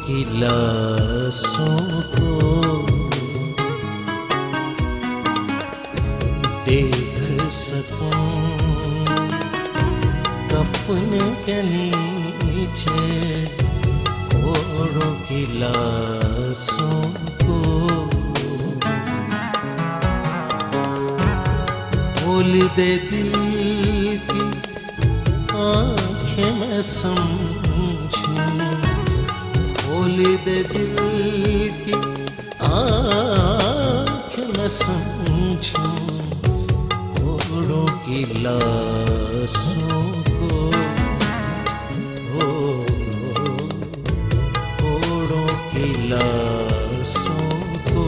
की लाशों को देख सकूं, कफन के नीचे कोड़ों की लाशों को खोल दे दिल की आँखें मैं समझूं, खोल दे दिल की आँखें मैं समझूं, कोड़ों की लाशों को कोड़ों की लाशों को।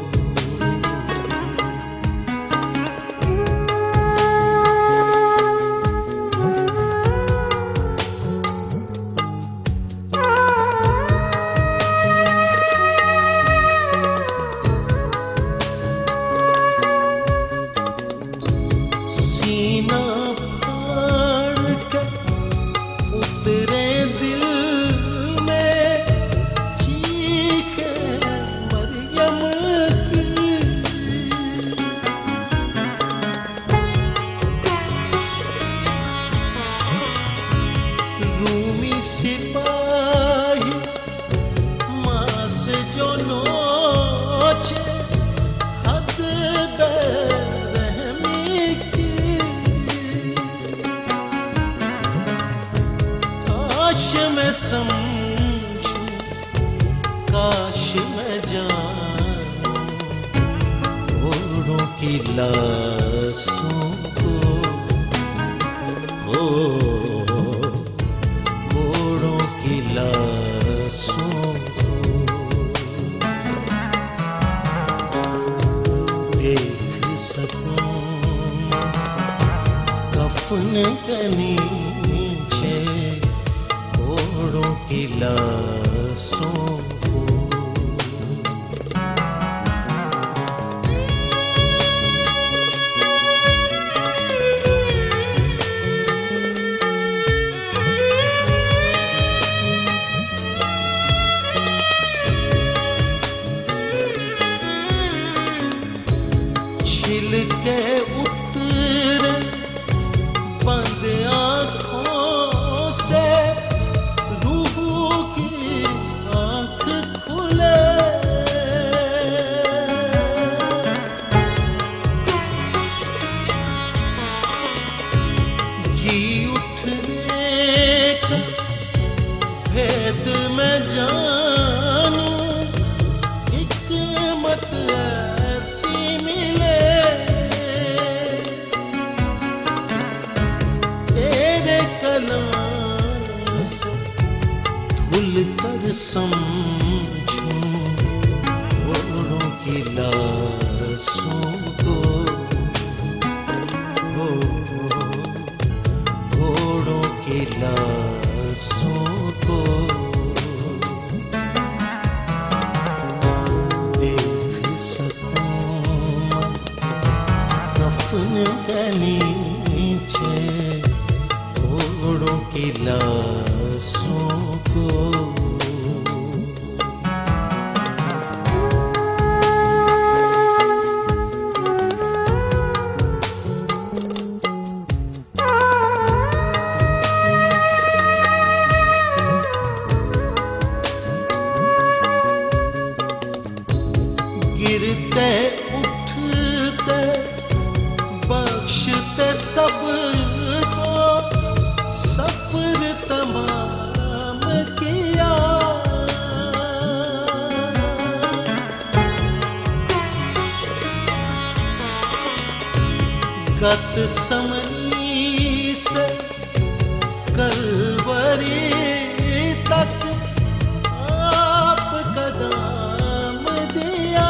काश मैं समझूं, काश मैं जानूं, कोड़ों की लाशों को, कोड़ों की लाशों को देख सकूं, कफन के नीचे कोड़ों की लाशों को। छिलके उतरे बंद आँखों से, रूह की आँख खुले, जी उठने का भेद मैं जानूं, हिकमत ऐसी मिले, तेरे कलाम से धुल कर समझूं, कोड़ों की लाशों को, कोड़ों की लाशों को देख सकूं, कफन के नीचे कोड़ों की लाशों को। गिरते उठते बख्शते सबको, सफर तमाम किया, गत समनी से कलवरी तक आप कदम दिया,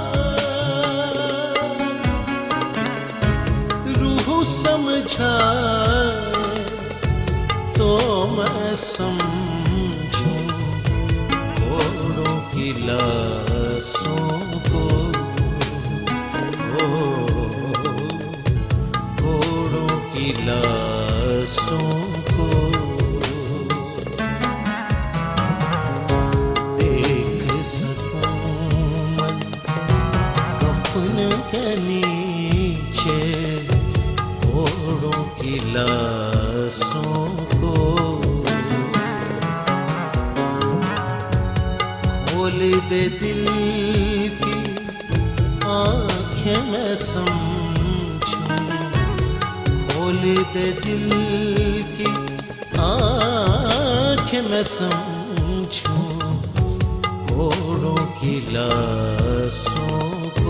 रूह समझाए तो मैं समझूं, कोड़ों की लाशों को, कोड़ों दे दिल की आँखें मैं समझूं, खोल दे दिल की आँखें मैं समझूं, घोड़ों की लाशों को,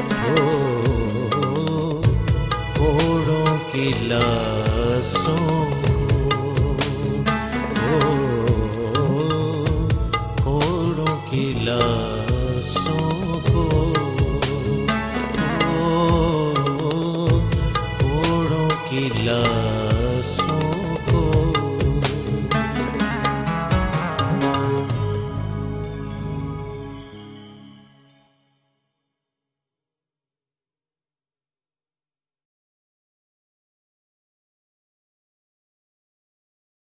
घोड़ों की लाशों